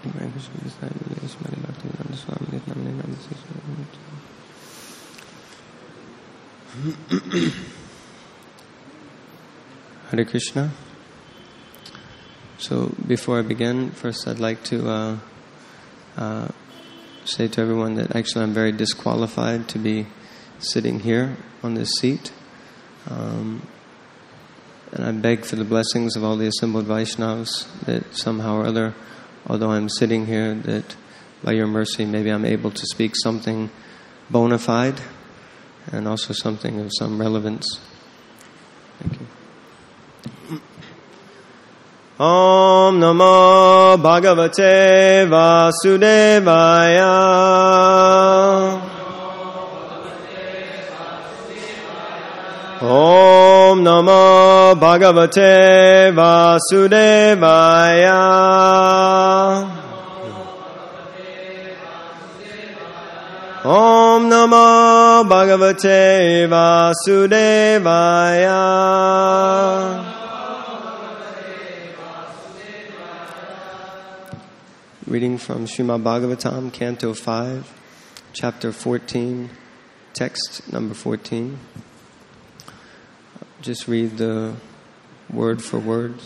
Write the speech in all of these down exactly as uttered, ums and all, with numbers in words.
Hare Krishna. So before I begin, first I'd like to uh, uh, say to everyone that actually I'm very disqualified to be sitting here on this seat. Um, and I beg for the blessings of all the assembled Vaishnavas that somehow or other, although I'm sitting here, that by your mercy maybe I'm able to speak something bona fide and also something of some relevance. Thank you. Om Namo Bhagavate Vasudevaya. Om Namo Bhagavate Vasudevaya. Om Namo Bhagavate Vasudevaya. Reading from Srimad Bhagavatam, Canto five, Chapter fourteen, Text number fourteen. Just read the word for word.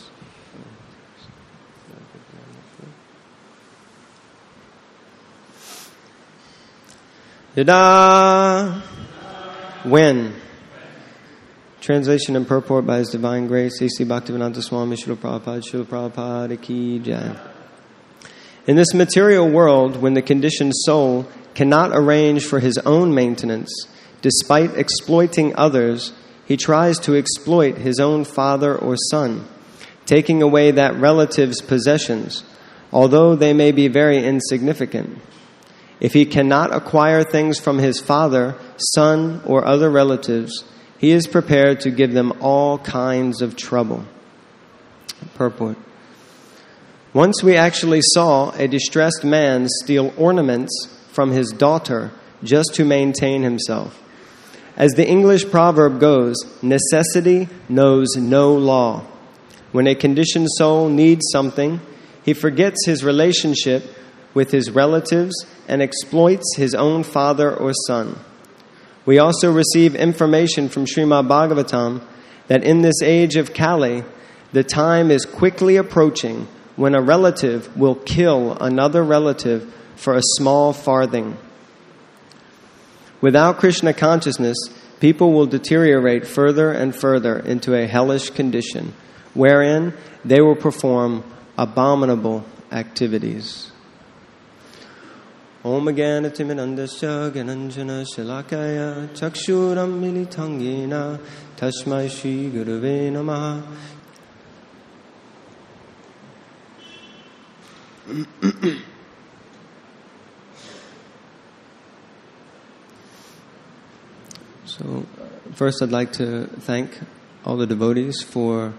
Yada, when. Translation and purport by His Divine Grace, A C Bhaktivedanta Swami Srila Prabhupada, Srila Prabhupada Ki Jai. In this material world, when the conditioned soul cannot arrange for his own maintenance, despite exploiting others, he tries to exploit his own father or son, taking away that relative's possessions, although they may be very insignificant. If he cannot acquire things from his father, son, or other relatives, he is prepared to give them all kinds of trouble. Purport. Once we actually saw a distressed man steal ornaments from his daughter just to maintain himself. As the English proverb goes, necessity knows no law. When a conditioned soul needs something, he forgets his relationship with his relatives and exploits his own father or son. We also receive information from Srimad Bhagavatam that in this age of Kali, the time is quickly approaching when a relative will kill another relative for a small farthing. Without Krishna consciousness, people will deteriorate further and further into a hellish condition, wherein they will perform abominable activities. Om Agana Timirandasya Gananjana Shalakaya Chakshuram Militangena Tashmai Shri Guruve Namaha. So, first I'd like to thank all the devotees for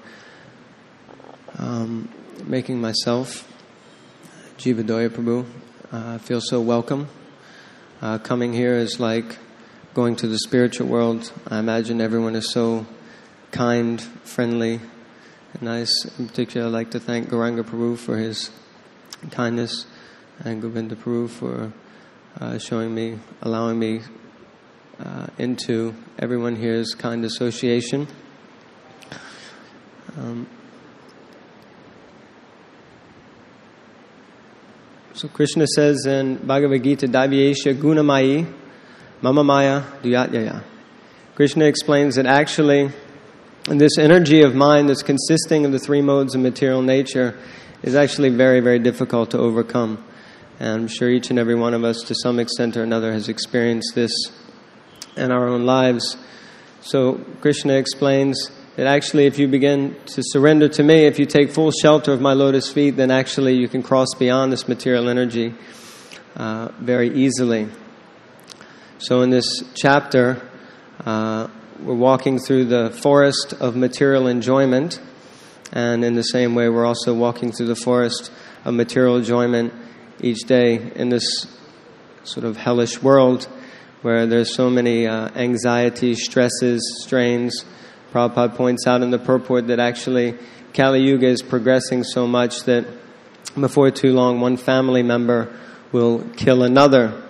um, making myself, Jivadoya Prabhu, uh, feel so welcome. Uh, coming here is like going to the spiritual world. I imagine everyone is so kind, friendly, and nice. In particular, I'd like to thank Gauranga Prabhu for his kindness, and Govinda Prabhu for uh, showing me, allowing me uh, into everyone here's kind association. Um, so Krishna says in Bhagavad Gita, Davyesha Gunamayi Mama Maya Duyatyaya. Krishna explains that actually this energy of mind that's consisting of the three modes of material nature is actually very, very difficult to overcome. And I'm sure each and every one of us, to some extent or another, has experienced this in our own lives. So Krishna explains that actually if you begin to surrender to me, if you take full shelter of my lotus feet, then actually you can cross beyond this material energy uh, very easily. So in this chapter, uh, we're walking through the forest of material enjoyment. And in the same way, we're also walking through the forest of material enjoyment each day in this sort of hellish world where there's so many uh, anxieties, stresses, strains. Prabhupada points out in the purport that actually Kali Yuga is progressing so much that before too long, one family member will kill another.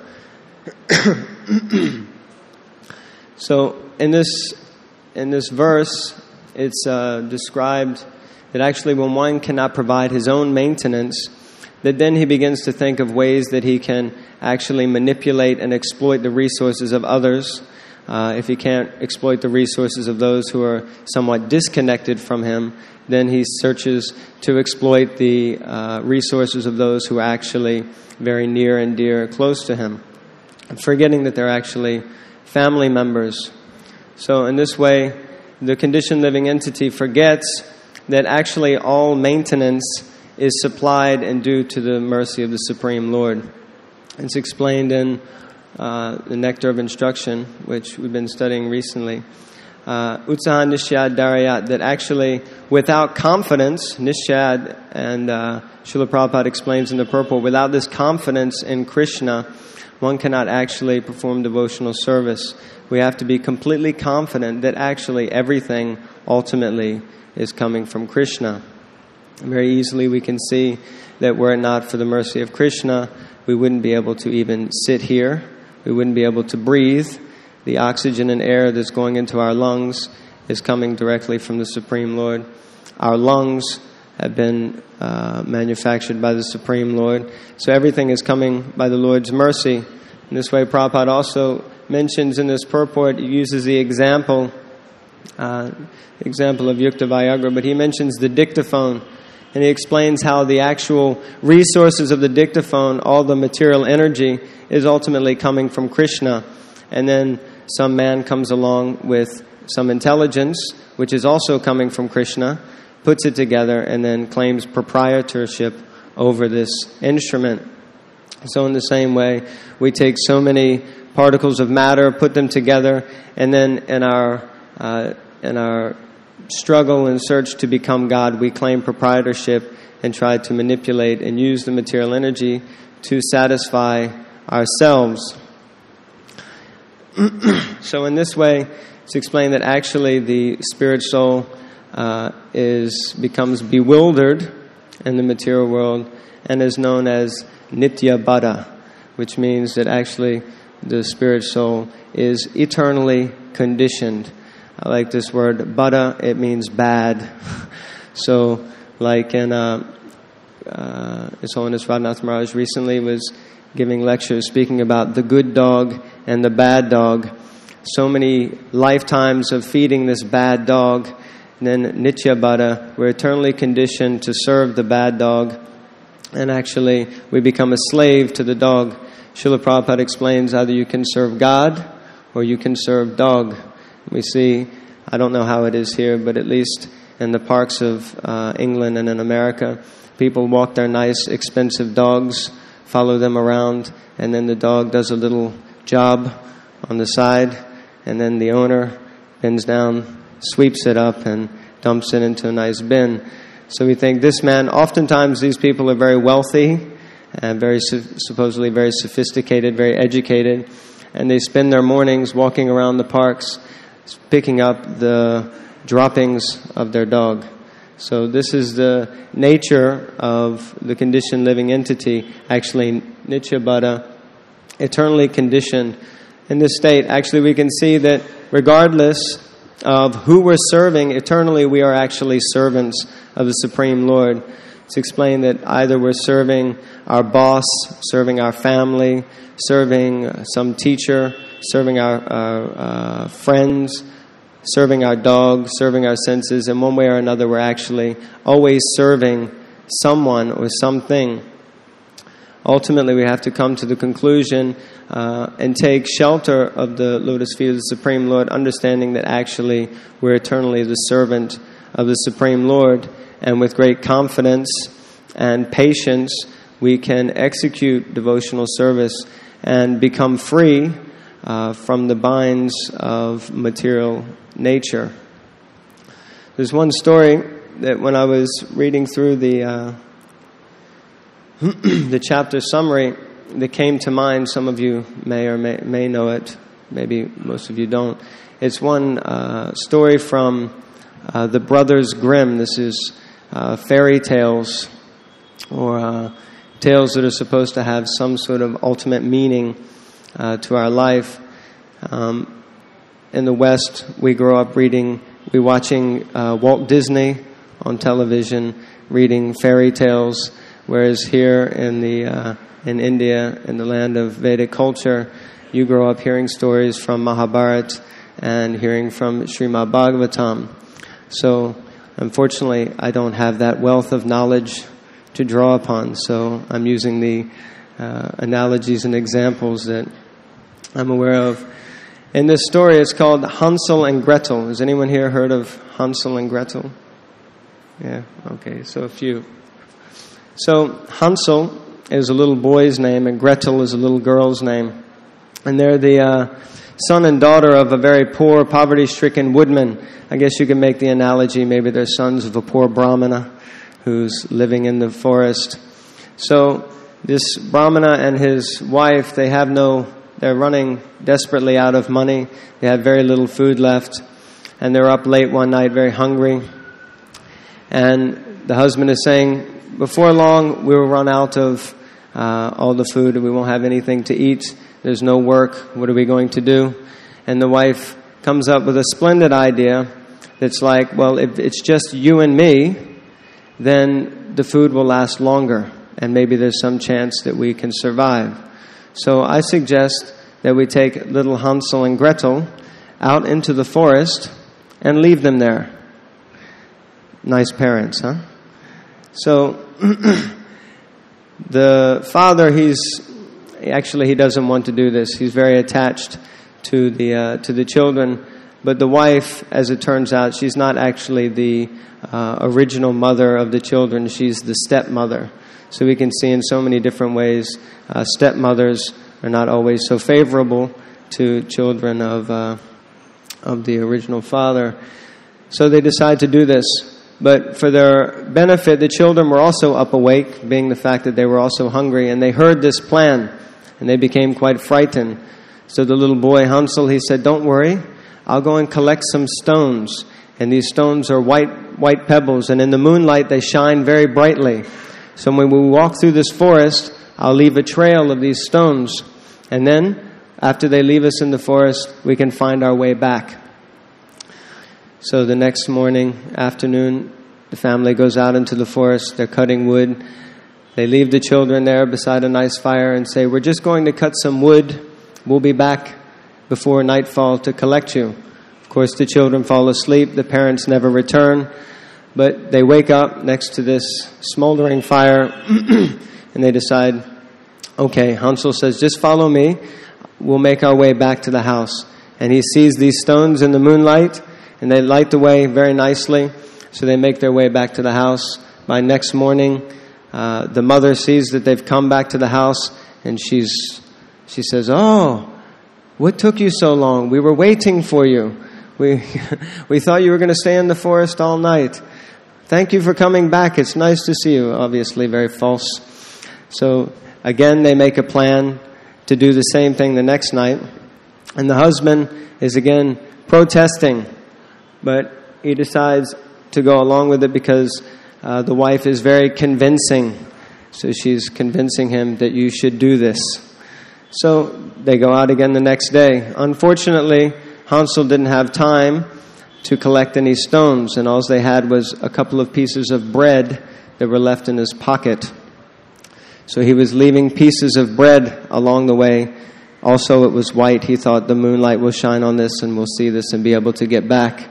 So in this in this verse, it's uh, described that actually when one cannot provide his own maintenance, that then he begins to think of ways that he can actually manipulate and exploit the resources of others. Uh, if he can't exploit the resources of those who are somewhat disconnected from him, then he searches to exploit the uh, resources of those who are actually very near and dear, close to him, forgetting that they're actually family members. So in this way, the conditioned living entity forgets that actually all maintenance is supplied and due to the mercy of the Supreme Lord. It's explained in uh, the Nectar of Instruction, which we've been studying recently. Uh, Utsaha Nishyad Darayat, that actually without confidence, Nishyad, and uh, Srila Prabhupada explains in the purport, without this confidence in Krishna, one cannot actually perform devotional service. We have to be completely confident that actually everything ultimately is coming from Krishna. Very easily we can see that were it not for the mercy of Krishna, we wouldn't be able to even sit here. We wouldn't be able to breathe. The oxygen and air that's going into our lungs is coming directly from the Supreme Lord. Our lungs have been uh, manufactured by the Supreme Lord. So everything is coming by the Lord's mercy. In this way, Prabhupada also mentions in this purport, he uses the example, uh, example of Yukta Vyagra, but he mentions the dictaphone. And he explains how the actual resources of the dictaphone, all the material energy, is ultimately coming from Krishna. And then some man comes along with some intelligence, which is also coming from Krishna, puts it together, and then claims proprietorship over this instrument. So in the same way, we take so many particles of matter, put them together, and then in our uh, in our struggle and search to become God, we claim proprietorship and try to manipulate and use the material energy to satisfy ourselves. So in this way, it's explained that actually the spirit soul uh, is becomes bewildered in the material world and is known as Nitya Bada, which means that actually the spirit soul is eternally conditioned. I like this word, Bada, it means bad. So, like in uh, uh, His Holiness Radhanath Maharaj recently was giving lectures speaking about the good dog and the bad dog. So many lifetimes of feeding this bad dog, and then Nitya Bada, we're eternally conditioned to serve the bad dog, and actually we become a slave to the dog. Srila Prabhupada explains either you can serve God or you can serve dog. We see, I don't know how it is here, but at least in the parks of uh, England and in America, people walk their nice, expensive dogs, follow them around, and then the dog does a little job on the side, and then the owner bends down, sweeps it up, and dumps it into a nice bin. So we think this man, oftentimes these people are very wealthy, and very supposedly very sophisticated, very educated, and they spend their mornings walking around the parks, picking up the droppings of their dog. So this is the nature of the conditioned living entity, actually Nitya Bada, eternally conditioned. In this state, actually we can see that regardless of who we're serving, eternally we are actually servants of the Supreme Lord. It's explained that either we're serving our boss, serving our family, serving some teacher, serving our, our uh, friends, serving our dog, serving our senses. In one way or another, we're actually always serving someone or something. Ultimately, we have to come to the conclusion uh, and take shelter of the lotus feet of the Supreme Lord, understanding that actually we're eternally the servant of the Supreme Lord. And with great confidence and patience, we can execute devotional service and become free uh, from the binds of material nature. There's one story that when I was reading through the uh, the chapter summary that came to mind, some of you may or may, may know it, maybe most of you don't. It's one uh, story from uh, the Brothers Grimm. This is uh, fairy tales or uh, tales that are supposed to have some sort of ultimate meaning uh, to our life. Um, in the West, we grow up reading, we watching uh, Walt Disney on television, reading fairy tales, whereas here in the uh, in India, in the land of Vedic culture, you grow up hearing stories from Mahabharata and hearing from Srimad Bhagavatam. So, unfortunately, I don't have that wealth of knowledge to draw upon, so I'm using the uh, analogies and examples that I'm aware of. In this story, it's called Hansel and Gretel. Has anyone here heard of Hansel and Gretel? Yeah, okay, so a few. So, Hansel is a little boy's name, and Gretel is a little girl's name. And they're the uh, son and daughter of a very poor, poverty-stricken woodman. I guess you can make the analogy, maybe they're sons of a poor Brahmana who's living in the forest. So this Brahmana and his wife, they have no, they're running desperately out of money. They have very little food left. And they're up late one night, very hungry. And the husband is saying, before long, we will run out of uh, all the food and we won't have anything to eat. There's no work. What are we going to do? And the wife comes up with a splendid idea that's like, well, if it's just you and me, then the food will last longer, and maybe there's some chance that we can survive. So I suggest that we take little Hansel and Gretel out into the forest and leave them there. Nice parents, huh? So the father, he's actually he doesn't want to do this. He's very attached to the uh, to the children. But the wife, as it turns out, she's not actually the uh, original mother of the children. She's the stepmother. So we can see in so many different ways, uh, stepmothers are not always so favorable to children of uh, of the original father. So they decide to do this. But for their benefit, the children were also up awake, being the fact that they were also hungry. And they heard this plan, and they became quite frightened. So the little boy, Hansel, he said, "Don't worry. I'll go and collect some stones." And these stones are white white pebbles, and in the moonlight they shine very brightly. So when we walk through this forest, I'll leave a trail of these stones. And then, after they leave us in the forest, we can find our way back. So the next morning, afternoon, the family goes out into the forest. They're cutting wood. They leave the children there beside a nice fire and say, "We're just going to cut some wood. We'll be back before nightfall to collect you." Of course, the children fall asleep. The parents never return. But they wake up next to this smoldering fire and they decide, okay, Hansel says, "Just follow me. We'll make our way back to the house." And he sees these stones in the moonlight and they light the way very nicely. So they make their way back to the house. By next morning, uh, the mother sees that they've come back to the house and she's she says, "Oh, what took you so long? We were waiting for you. We we thought you were going to stay in the forest all night. Thank you for coming back. It's nice to see you." Obviously very false. So again, they make a plan to do the same thing the next night. And the husband is again protesting. But he decides to go along with it because uh, the wife is very convincing. So she's convincing him that you should do this. So they go out again the next day. Unfortunately, Hansel didn't have time to collect any stones, and all they had was a couple of pieces of bread that were left in his pocket. So he was leaving pieces of bread along the way. Also, it was white. He thought the moonlight will shine on this and we'll see this and be able to get back.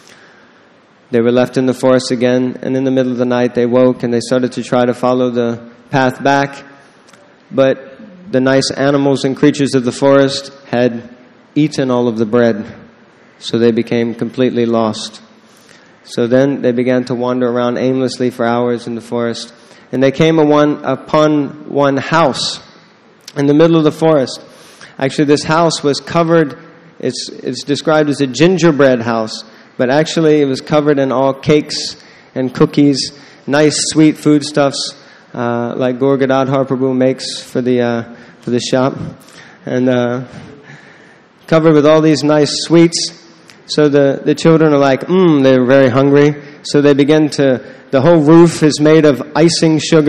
They were left in the forest again, and in the middle of the night they woke and they started to try to follow the path back. But the nice animals and creatures of the forest had eaten all of the bread, so they became completely lost. So then they began to wander around aimlessly for hours in the forest, and they came upon one house in the middle of the forest. Actually, this house was covered, it's, it's described as a gingerbread house, but actually it was covered in all cakes and cookies, nice sweet foodstuffs, uh, like Gaur Gadadhar Prabhu makes for the uh, for the shop, and uh, covered with all these nice sweets. So the, the children are like, mmm, they're very hungry. So they begin to, the whole roof is made of icing sugar.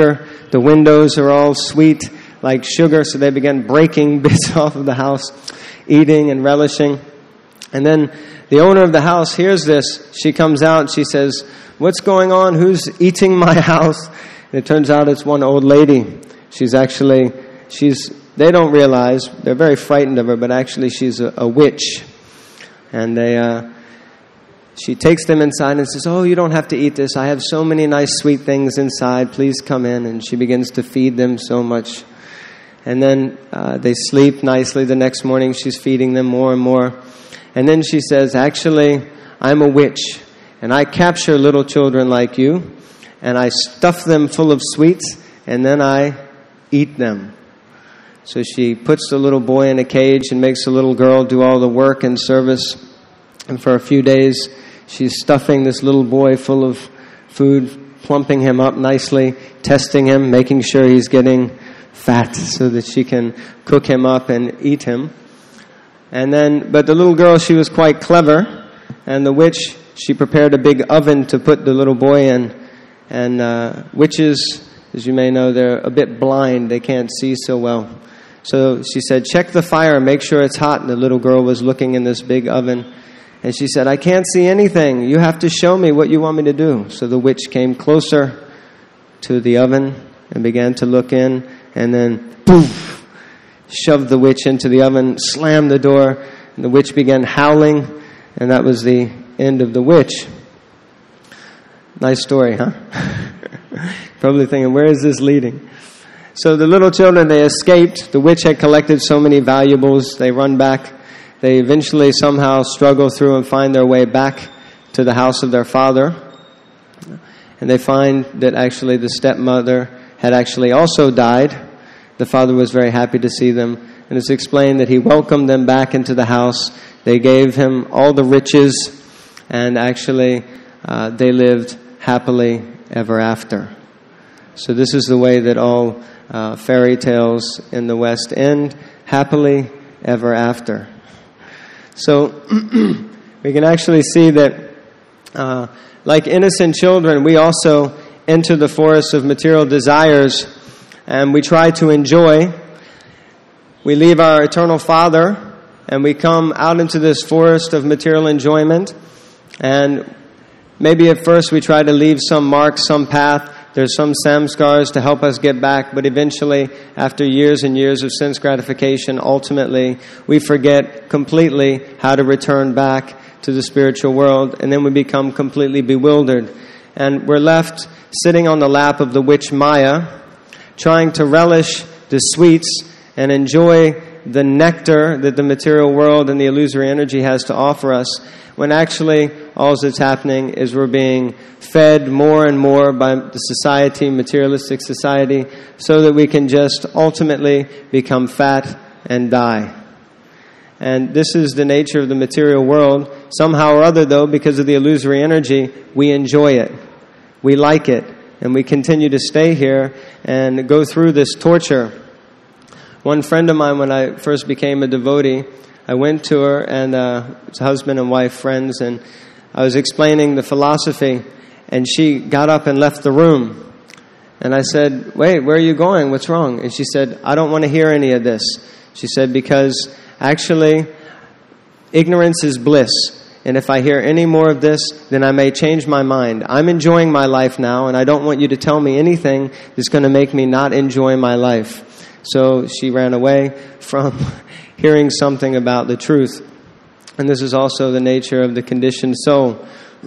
The windows are all sweet like sugar, so they began breaking bits off of the house, eating and relishing. And then the owner of the house hears this. She comes out, she says, "What's going on? Who's eating my house?" And it turns out it's one old lady. She's actually, she's, they don't realize, they're very frightened of her, but actually she's a, a witch. And they, uh, she takes them inside and says, "Oh, you don't have to eat this. I have so many nice sweet things inside. Please come in." And she begins to feed them so much. And then uh, they sleep nicely. The next morning she's feeding them more and more. And then she says, "Actually, I'm a witch, and I capture little children like you, and I stuff them full of sweets, and then I eat them." So she puts the little boy in a cage and makes the little girl do all the work and service. And for a few days, she's stuffing this little boy full of food, plumping him up nicely, testing him, making sure he's getting fat so that she can cook him up and eat him. And then, but the little girl, she was quite clever, and the witch, she prepared a big oven to put the little boy in. And uh, witches, as you may know, they're a bit blind; they can't see so well. So she said, "Check the fire, make sure it's hot." And the little girl was looking in this big oven, and she said, "I can't see anything. You have to show me what you want me to do." So the witch came closer to the oven and began to look in, and then poof, shoved the witch into the oven, slammed the door, and the witch began howling, and that was the end of the witch. Nice story, huh? Probably thinking, where is this leading? So the little children, they escaped. The witch had collected so many valuables. They run back. They eventually somehow struggle through and find their way back to the house of their father. And they find that actually the stepmother had actually also died. The father was very happy to see them. And it's explained that he welcomed them back into the house. They gave him all the riches. And actually, uh, they lived happily ever after. So this is the way that all uh, fairy tales in the West end, happily ever after. So we can actually see that uh, like innocent children, we also enter the forest of material desires, and we try to enjoy. We leave our eternal Father, and we come out into this forest of material enjoyment. And maybe at first we try to leave some mark, some path. There's some samskars to help us get back, but eventually, after years and years of sense gratification, ultimately, we forget completely how to return back to the spiritual world, and then we become completely bewildered. And we're left sitting on the lap of the witch Maya, trying to relish the sweets and enjoy the nectar that the material world and the illusory energy has to offer us, when actually all that's happening is we're being fed more and more by the society, materialistic society, so that we can just ultimately become fat and die. And this is the nature of the material world. Somehow or other, though, because of the illusory energy, we enjoy it. We like it. And we continue to stay here and go through this torture. One friend of mine, when I first became a devotee, I went to her, and uh, it's husband and wife, friends, and I was explaining the philosophy, and she got up and left the room. And I said, "Wait, where are you going? What's wrong?" And she said, "I don't want to hear any of this." She said, "Because actually, ignorance is bliss. And if I hear any more of this, then I may change my mind. I'm enjoying my life now, and I don't want you to tell me anything that's going to make me not enjoy my life." So she ran away from hearing something about the truth. And this is also the nature of the conditioned soul.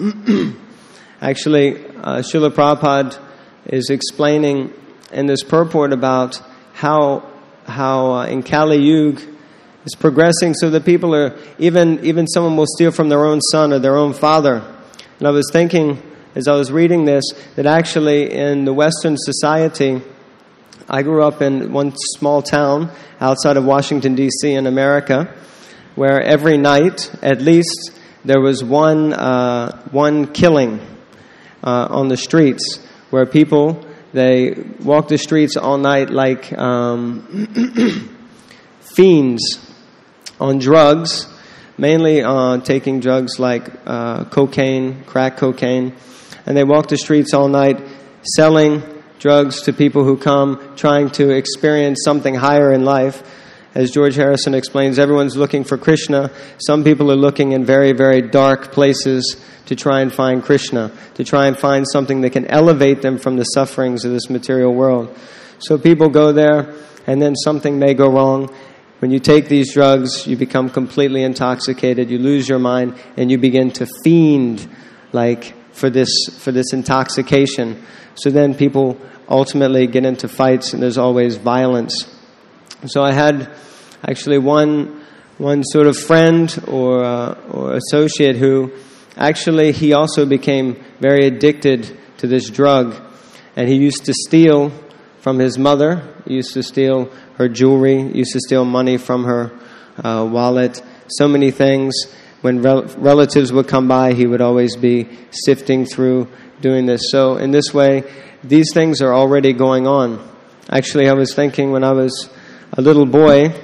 Actually, uh, Srila Prabhupada is explaining in this purport about how how uh, in Kali Yuga is progressing, so that people are, even even someone will steal from their own son or their own father. And I was thinking, as I was reading this, that actually in the Western society, I grew up in one small town outside of Washington, D C in America, where every night, at least, there was one uh, one killing uh, on the streets, where people, they walk the streets all night like um, fiends on drugs, mainly uh, taking drugs like uh, cocaine, crack cocaine, and they walk the streets all night selling drugs to people who come trying to experience something higher in life. As George Harrison explains, everyone's looking for Krishna. Some people are looking in very, very dark places to try and find Krishna, to try and find something that can elevate them from the sufferings of this material world. So people go there, and then something may go wrong. When you take these drugs, you become completely intoxicated, you lose your mind, and you begin to fiend like for this for this intoxication. So then people ultimately get into fights, and there's always violence. So I had actually one one sort of friend or uh, or associate who actually he also became very addicted to this drug, and he used to steal from his mother. He used to steal her jewelry. He used to steal money from her uh, wallet. So many things. When rel- relatives would come by, he would always be sifting through doing this. So in this way, these things are already going on. Actually, I was thinking when I was a little boy,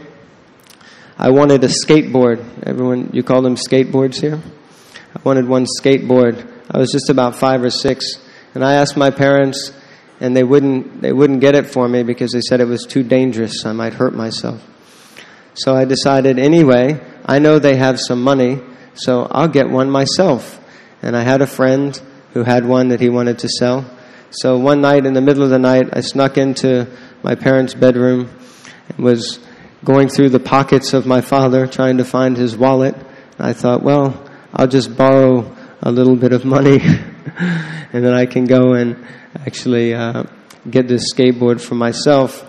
I wanted a skateboard. Everyone, you call them skateboards here? I wanted one skateboard. I was just about five or six, and I asked my parents, and they wouldn't they wouldn't get it for me because they said it was too dangerous. I might hurt myself. So I decided anyway, I know they have some money, so I'll get one myself. And I had a friend who had one that he wanted to sell. So one night in the middle of the night, I snuck into my parents' bedroom and was going through the pockets of my father trying to find his wallet. And I thought, well, I'll just borrow a little bit of money and then I can go and actually uh, get this skateboard for myself.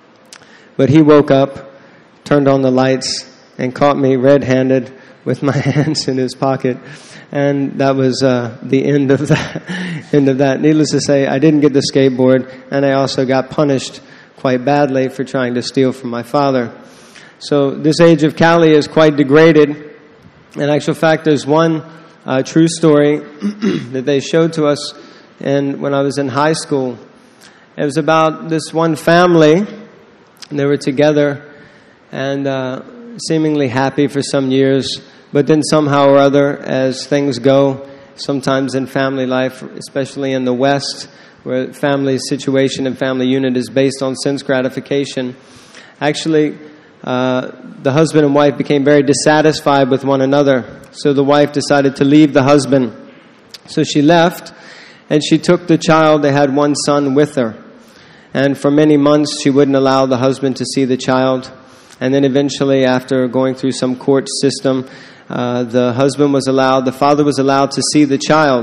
But he woke up, turned on the lights, and caught me red-handed with my hands in his pocket. And that was uh, the end of that. end of that. Needless to say, I didn't get the skateboard, and I also got punished quite badly for trying to steal from my father. So this age of Kali is quite degraded. In actual fact, there's one uh, true story that they showed to us and when I was in high school. It was about this one family, and they were together and uh, seemingly happy for some years, but then somehow or other, as things go, sometimes in family life, especially in the West, where family situation and family unit is based on sense gratification, actually uh, the husband and wife became very dissatisfied with one another. So the wife decided to leave the husband. So she left, and she took the child. They had one son with her. And for many months, she wouldn't allow the husband to see the child. And then eventually, after going through some court system, uh, the husband was allowed, the father was allowed to see the child.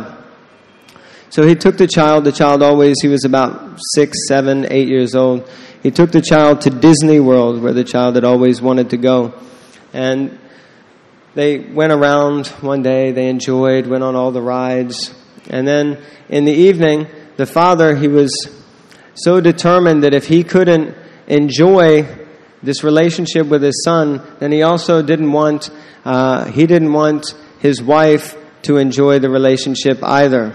So he took the child. The child always, he was about six, seven, eight years old. He took the child to Disney World, where the child had always wanted to go. And they went around one day. They enjoyed, went on all the rides. And then in the evening, the father, he was so determined that if he couldn't enjoy this relationship with his son, then he also didn't want uh, he didn't want his wife to enjoy the relationship either.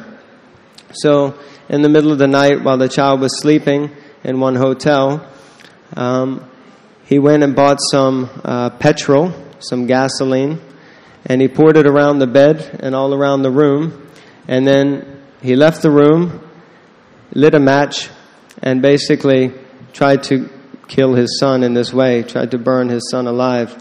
So in the middle of the night, while the child was sleeping in one hotel, um, he went and bought some uh, petrol, some gasoline, and he poured it around the bed and all around the room. And then he left the room, lit a match, and basically tried to kill his son in this way, tried to burn his son alive.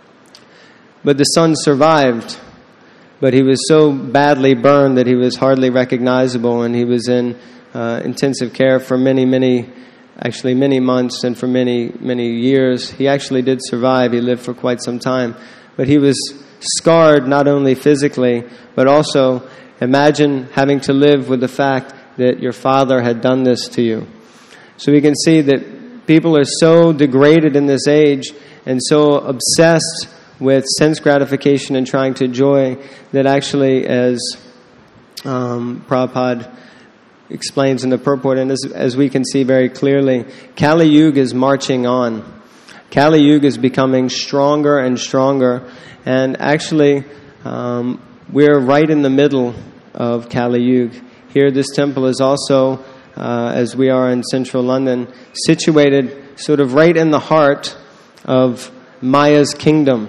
But the son survived, but he was so badly burned that he was hardly recognizable, and he was in uh, intensive care for many, many, actually many months and for many, many years. He actually did survive. He lived for quite some time. But he was scarred not only physically, but also imagine having to live with the fact that your father had done this to you. So we can see that people are so degraded in this age and so obsessed with sense gratification and trying to enjoy that actually, as um, Prabhupada explains in the purport, and as, as we can see very clearly, Kali Yuga is marching on. Kali Yuga is becoming stronger and stronger, and actually um, we're right in the middle of Kali Yuga. Here, this temple is also, uh, as we are in central London, situated sort of right in the heart of Maya's kingdom.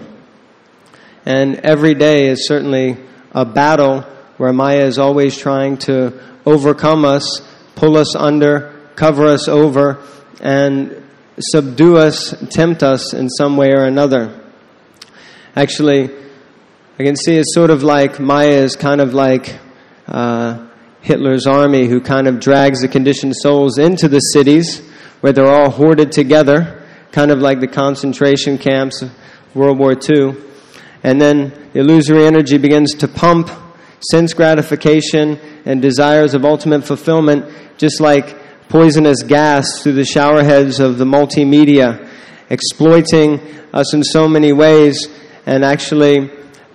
And every day is certainly a battle where Maya is always trying to overcome us, pull us under, cover us over and subdue us, tempt us in some way or another. Actually, I can see it's sort of like Maya is kind of like uh, Hitler's army, who kind of drags the conditioned souls into the cities where they're all hoarded together, kind of like the concentration camps of World War Two. And then the illusory energy begins to pump sense gratification and desires of ultimate fulfillment, just like poisonous gas through the shower heads of the multimedia, exploiting us in so many ways and actually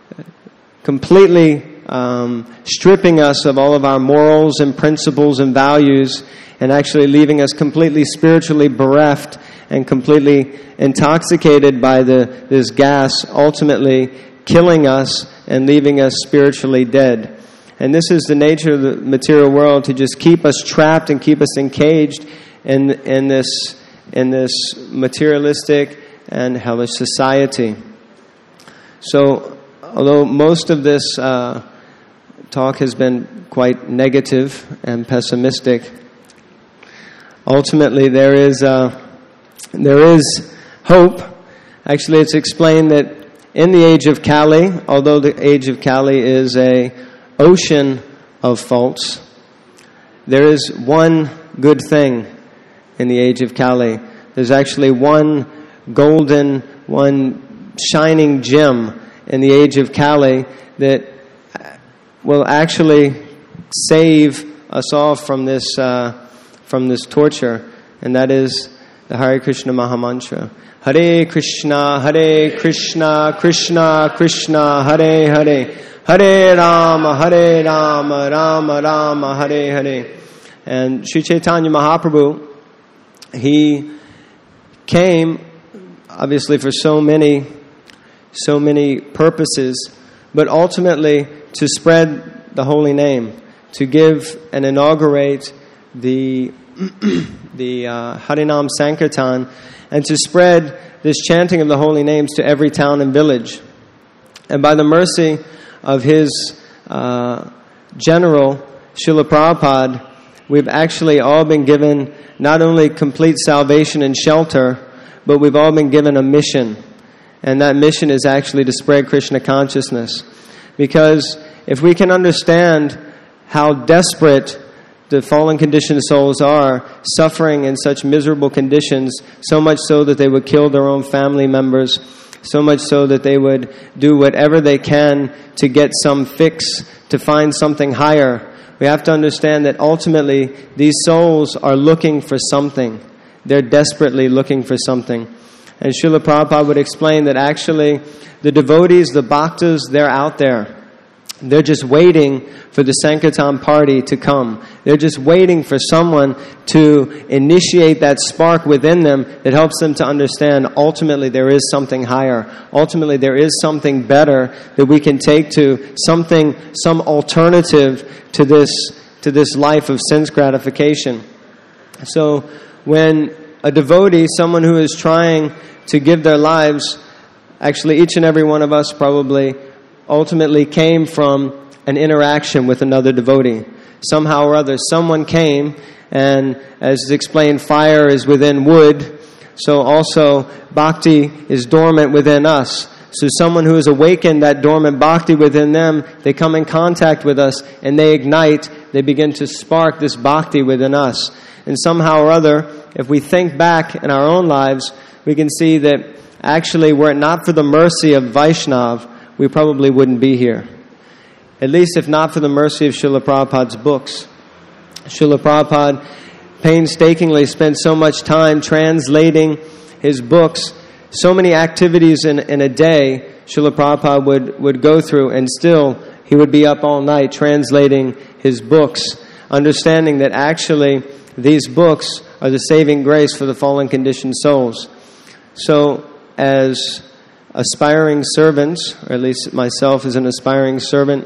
completely um, stripping us of all of our morals and principles and values, and actually leaving us completely spiritually bereft and completely intoxicated by the this gas, ultimately killing us and leaving us spiritually dead. And this is the nature of the material world, to just keep us trapped and keep us encaged in in this in this materialistic and hellish society. So, although most of this uh, talk has been quite negative and pessimistic, ultimately there is uh, there is hope. Actually, it's explained that in the age of Kali, although the age of Kali is a ocean of faults, there is one good thing in the age of Kali. There's actually one golden, one shining gem in the age of Kali that will actually save us all from this uh, from this torture, and that is the Hare Krishna Mahamantra. Hare Krishna, Hare Krishna, Krishna Krishna, Hare Hare, Hare Rama, Hare Rama, Rama Rama, Hare Hare. And Sri Chaitanya Mahaprabhu, he came obviously for so many, so many purposes, but ultimately to spread the holy name, to give and inaugurate the the uh, Harinam Sankirtan, and to spread this chanting of the holy names to every town and village. And by the mercy of his uh, general, Srila Prabhupada, we've actually all been given not only complete salvation and shelter, but we've all been given a mission. And that mission is actually to spread Krishna consciousness. Because if we can understand how desperate the fallen conditioned souls are, suffering in such miserable conditions, so much so that they would kill their own family members, so much so that they would do whatever they can to get some fix, to find something higher. We have to understand that ultimately these souls are looking for something. They're desperately looking for something. And Srila Prabhupada would explain that actually the devotees, the bhaktas, they're out there. They're just waiting for the Sankirtan party to come. They're just waiting for someone to initiate that spark within them that helps them to understand ultimately there is something higher. Ultimately there is something better that we can take to, something, some alternative to this, to this life of sense gratification. So when a devotee, someone who is trying to give their lives, actually each and every one of us probably ultimately came from an interaction with another devotee. Somehow or other, someone came, and as is explained, fire is within wood, so also bhakti is dormant within us. So someone who has awakened that dormant bhakti within them, they come in contact with us, and they ignite, they begin to spark this bhakti within us. And somehow or other, if we think back in our own lives, we can see that actually were it not for the mercy of Vaishnav, we probably wouldn't be here. At least if not for the mercy of Srila Prabhupada's books. Srila Prabhupada painstakingly spent so much time translating his books, so many activities in, in a day Srila Prabhupada would, would go through, and still he would be up all night translating his books, understanding that actually these books are the saving grace for the fallen conditioned souls. So as aspiring servants, or at least myself as an aspiring servant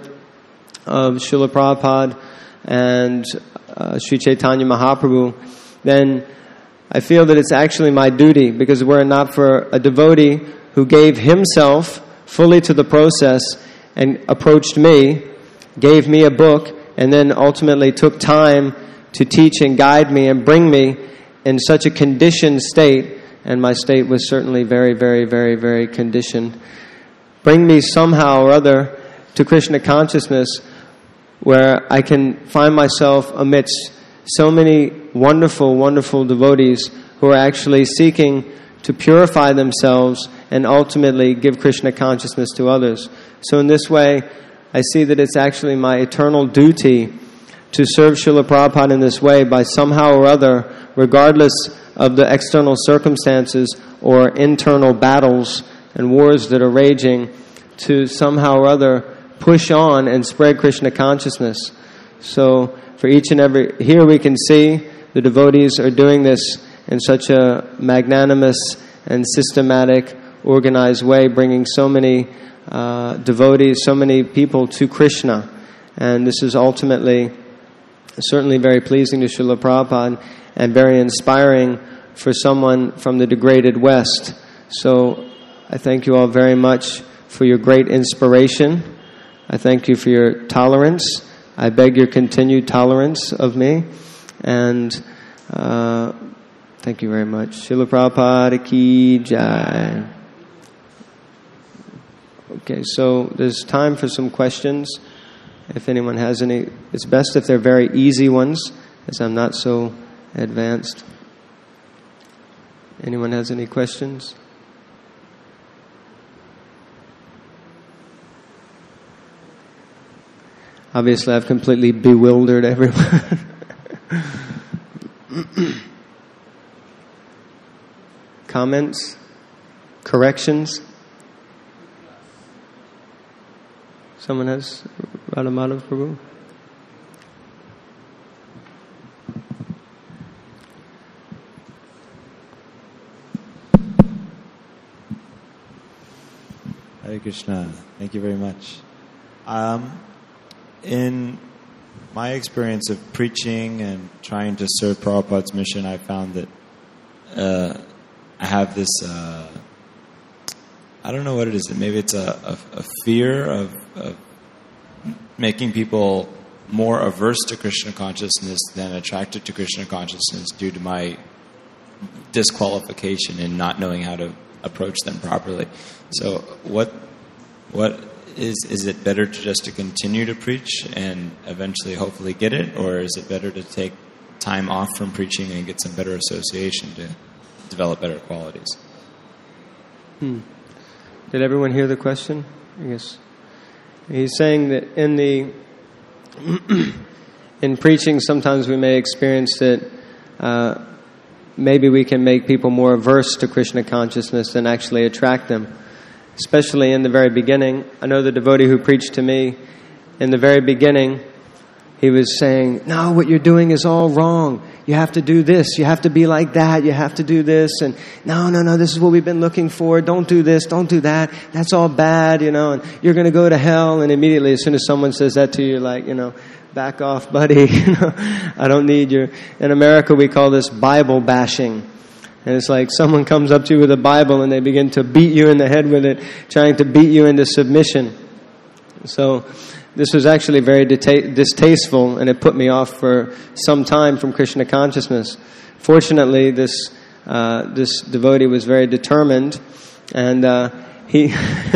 of Srila Prabhupada and uh, Sri Chaitanya Mahaprabhu, then I feel that it's actually my duty, because were it not for a devotee who gave himself fully to the process and approached me, gave me a book, and then ultimately took time to teach and guide me and bring me in such a conditioned state, and my state was certainly very, very, very, very conditioned, bring me somehow or other to Krishna consciousness, where I can find myself amidst so many wonderful, wonderful devotees who are actually seeking to purify themselves and ultimately give Krishna consciousness to others. So in this way, I see that it's actually my eternal duty to serve Srila Prabhupada in this way by somehow or other, regardless of the external circumstances or internal battles and wars that are raging, to somehow or other push on and spread Krishna consciousness. So for each and every, here we can see the devotees are doing this in such a magnanimous and systematic, organized way, bringing so many uh, devotees, so many people to Krishna. And this is ultimately certainly very pleasing to Srila Prabhupada and very inspiring for someone from the degraded West. So I thank you all very much for your great inspiration. I thank you for your tolerance. I beg your continued tolerance of me. And uh, thank you very much. Srila Prabhupada Ki Jai. Okay, so there's time for some questions. If anyone has any, it's best if they're very easy ones, as I'm not so advanced. Anyone has any questions? Obviously, I've completely bewildered everyone. Comments? Corrections? Someone has? Radhamadav Prabhu? Hare Krishna. Thank you very much. Um, in my experience of preaching and trying to serve Prabhupada's mission, I found that uh, I have this, uh, I don't know what it is, maybe it's a, a, a fear of, of making people more averse to Krishna consciousness than attracted to Krishna consciousness due to my disqualification in not knowing how to approach them properly. So what what is is it better to just to continue to preach and eventually hopefully get it, or is it better to take time off from preaching and get some better association to develop better qualities? Hmm. Did everyone hear the question? I guess he's saying that in the in preaching, sometimes we may experience that uh, maybe we can make people more averse to Krishna consciousness than actually attract them. Especially in the very beginning. I know the devotee who preached to me in the very beginning, he was saying, no, what you're doing is all wrong. You have to do this. You have to be like that. You have to do this. And no, no, no, this is what we've been looking for. Don't do this. Don't do that. That's all bad, you know, and you're going to go to hell. And immediately, as soon as someone says that to you, you're like, you know, back off, buddy. You know, I don't need your... In America, we call this Bible bashing. And it's like someone comes up to you with a Bible and they begin to beat you in the head with it, trying to beat you into submission. So this was actually very dita- distasteful, and it put me off for some time from Krishna consciousness. Fortunately, this uh, this devotee was very determined, and uh, he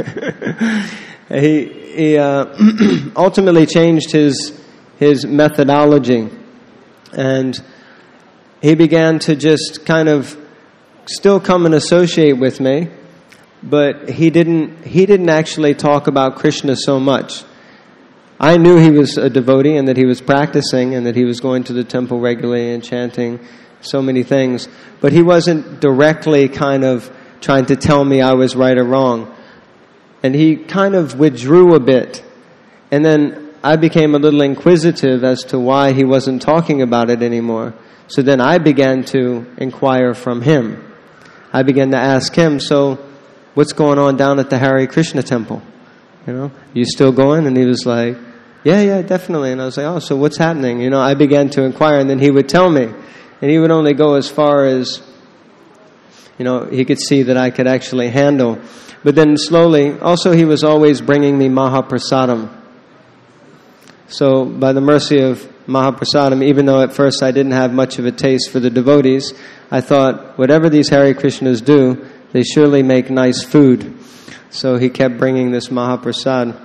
he he uh, ultimately changed his his methodology, and he began to just kind of still come and associate with me, but he didn't he didn't actually talk about Krishna so much. I knew he was a devotee and that he was practicing and that he was going to the temple regularly and chanting so many things, but he wasn't directly kind of trying to tell me I was right or wrong. And he kind of withdrew a bit. And then I became a little inquisitive as to why he wasn't talking about it anymore. So then I began to inquire from him. I began to ask him, so what's going on down at the Hare Krishna temple? You know, you still going? And he was like, yeah, yeah, definitely. And I was like, oh, so what's happening? You know, I began to inquire, and then he would tell me. And he would only go as far as, you know, he could see that I could actually handle. But then slowly, also he was always bringing me Mahaprasadam. So by the mercy of Mahaprasadam, even though at first I didn't have much of a taste for the devotees, I thought, whatever these Hare Krishnas do, they surely make nice food. So he kept bringing this Mahaprasad.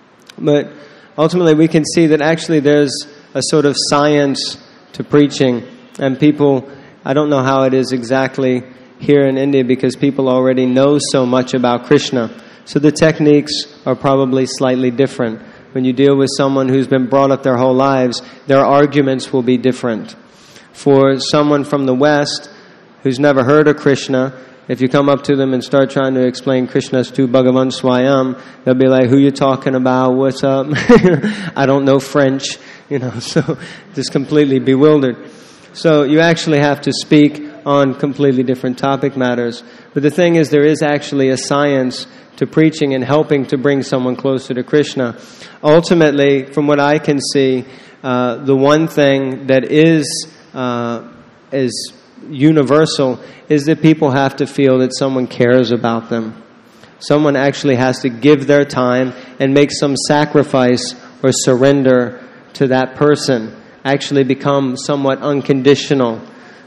But ultimately we can see that actually there's a sort of science to preaching. And people, I don't know how it is exactly here in India because people already know so much about Krishna. So the techniques are probably slightly different. When you deal with someone who's been brought up their whole lives, their arguments will be different. For someone from the West who's never heard of Krishna, if you come up to them and start trying to explain Krishna's tu Bhagavan Swayam, they'll be like, who you talking about? What's up? I don't know French. You know, so just completely bewildered. So you actually have to speak on completely different topic matters. But the thing is, there is actually a science to preaching and helping to bring someone closer to Krishna. Ultimately, from what I can see, uh, the one thing that is uh, is universal is that people have to feel that someone cares about them. Someone actually has to give their time and make some sacrifice or surrender to that person, actually become somewhat unconditional.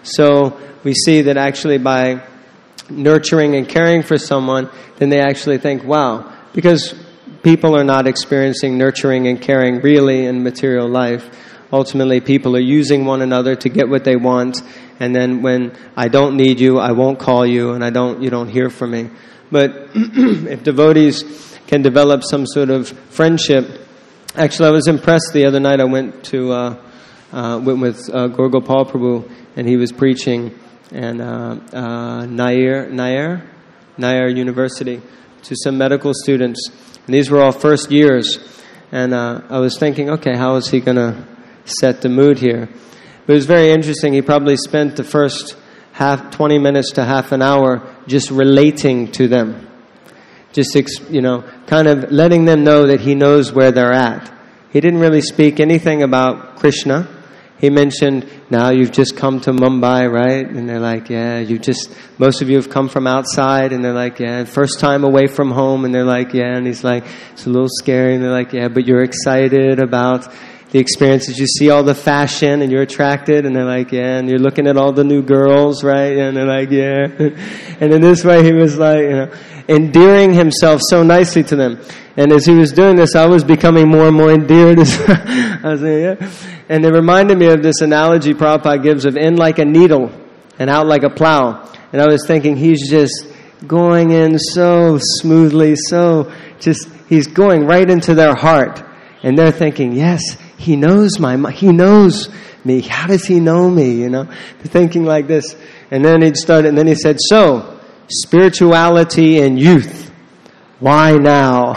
So we see that actually by nurturing and caring for someone, then they actually think, wow, because people are not experiencing nurturing and caring really in material life. Ultimately, people are using one another to get what they want, and then when I don't need you, I won't call you, and I don't, you don't hear from me. But if devotees can develop some sort of friendship, actually, I was impressed the other night. I went to uh, uh, went with uh, Gaur Gopal Prabhu, and he was preaching, and uh, uh, Nair, Nair, Nair University to some medical students, and these were all first years. And uh, I was thinking, okay, how is he going to set the mood here? But it was very interesting. He probably spent the first half, twenty minutes to half an hour just relating to them. Just, you know, kind of letting them know that he knows where they're at. He didn't really speak anything about Krishna. He mentioned, now you've just come to Mumbai, right? And they're like, yeah, you just, most of you have come from outside. And they're like, yeah, first time away from home. And they're like, yeah. And he's like, it's a little scary. And they're like, yeah, but you're excited about the experiences. You see all the fashion and you're attracted. And they're like, yeah. And you're looking at all the new girls, right? And they're like, yeah. And in this way, he was like, you know, endearing himself so nicely to them. And as he was doing this, I was becoming more and more endeared. I was like, yeah. And it reminded me of this analogy Prabhupada gives of in like a needle and out like a plow. And I was thinking, he's just going in so smoothly, so just, he's going right into their heart. And they're thinking, yes, he knows my, he knows me. How does he know me? You know, they're thinking like this. And then he'd start, and then he said, so, spirituality and youth. Why now?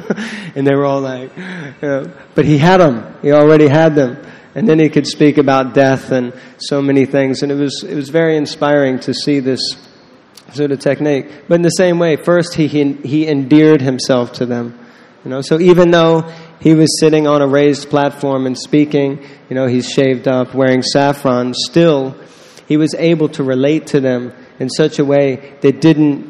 And they were all like, you know, but he had them. He already had them. And then he could speak about death and so many things. And it was it was very inspiring to see this sort of technique. But in the same way, first he he, he endeared himself to them. You know, so even though he was sitting on a raised platform and speaking, you know, he's shaved up, wearing saffron, still he was able to relate to them in such a way that didn't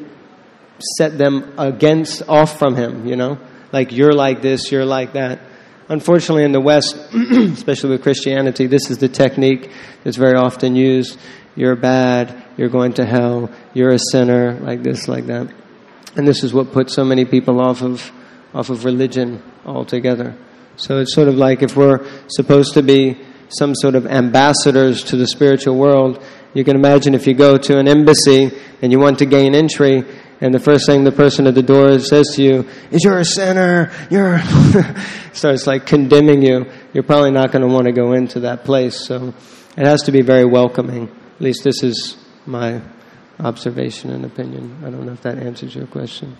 set them against, off from him, you know? Like, you're like this, you're like that. Unfortunately, in the West, especially with Christianity, this is the technique that's very often used. You're bad, you're going to hell, you're a sinner, like this, like that. And this is what puts so many people off of off of religion altogether. So it's sort of like if we're supposed to be some sort of ambassadors to the spiritual world, you can imagine if you go to an embassy and you want to gain entry, and the first thing the person at the door says to you is, you're a sinner, you're... starts like condemning you, you're probably not going to want to go into that place. So it has to be very welcoming. At least this is my observation and opinion. I don't know if that answers your question.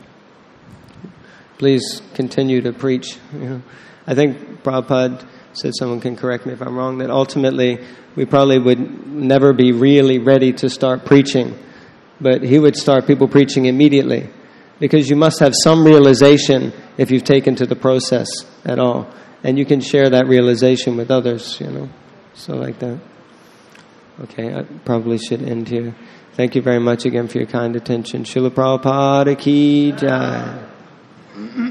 Please continue to preach. You know, I think Prabhupada said, someone can correct me if I'm wrong, that ultimately we probably would never be really ready to start preaching. But he would start people preaching immediately, because you must have some realization if you've taken to the process at all. And you can share that realization with others, you know. So like that. Okay, I probably should end here. Thank you very much again for your kind attention. Srila Prabhupada Ki Jai.